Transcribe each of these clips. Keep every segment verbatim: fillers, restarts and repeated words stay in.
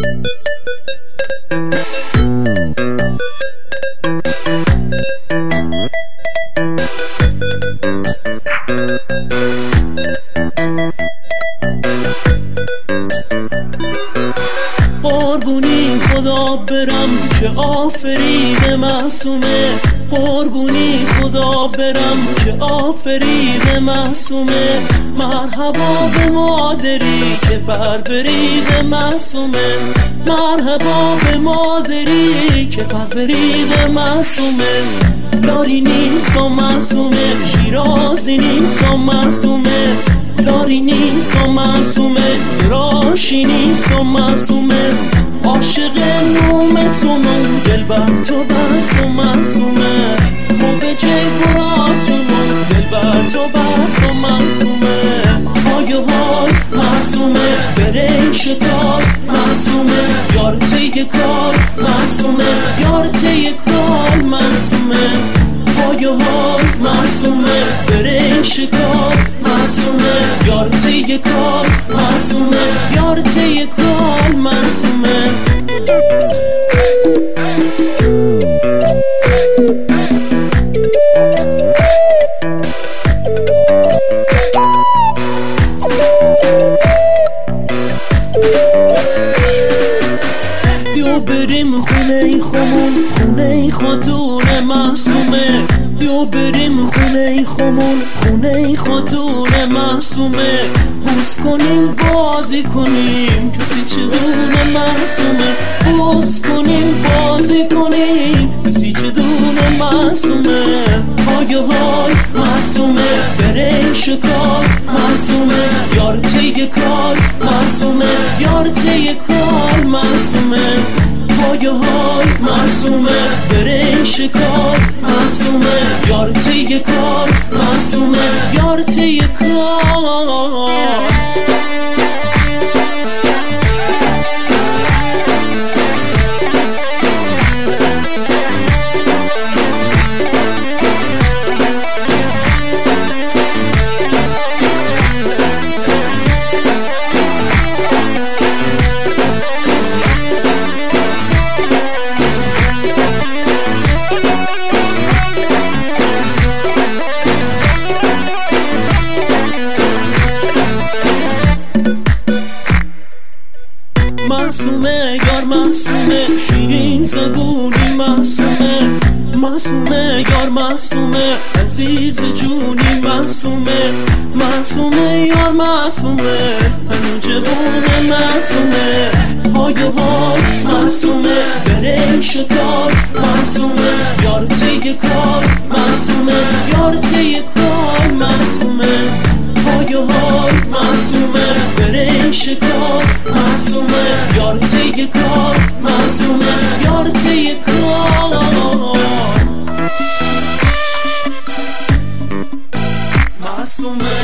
قربونی خدا برم که آفرید معصومه، قربونی خدا برم که آفرید معصومه. مرحبا به مادری که پرورید معصومه، مرحبا به مادری که پرورید معصومه. داری نیست و معصومه، شیرازی نیست و معصومه، داری نیست و معصومه، راشی نیست و معصومه. عاشق نومتونم دل بر تو بست و معصومه، ما به چه برازونم دل بر تو بست و معصومه. های های معصومه، بره شکار معصومه، یار طی کار معصومه، یار طی کار معصومه. های های معصومه، بره شکار معصومه، یار طی کار معصومه، یار طی کار معصومه. بیا بریم خونه خمون، خونه خاتون معصومه، بیا بریم خونه خمون، خونه خاتون معصومه. بوس کنیم بازی کنیم کسی چگونه معصومه، بوس کنیم بازی کنیم کسی چگونه معصومه. های های معصومه، بره شکار معصومه، یار طی کار معصومه، یار طی کار معصومه. های های معصومه، بره شکار معصومه، یار طی کار معصومه، یار طی کار. معصومه یار معصومه، شیرین زبونی معصومه، معصومه یار معصومه، عزیز جونی معصومه، معصومه یار معصومه، هنو جوون معصومه. های های معصومه، بره شکار معصومه، یار طی کار معصومه، یار طی کار معصومه. های های معصومه، بره شکار معصومه، یار طی کار معصومه، یار طی کار معصومه،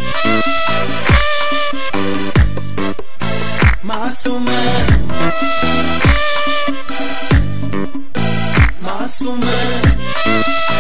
معصومه، معصومه.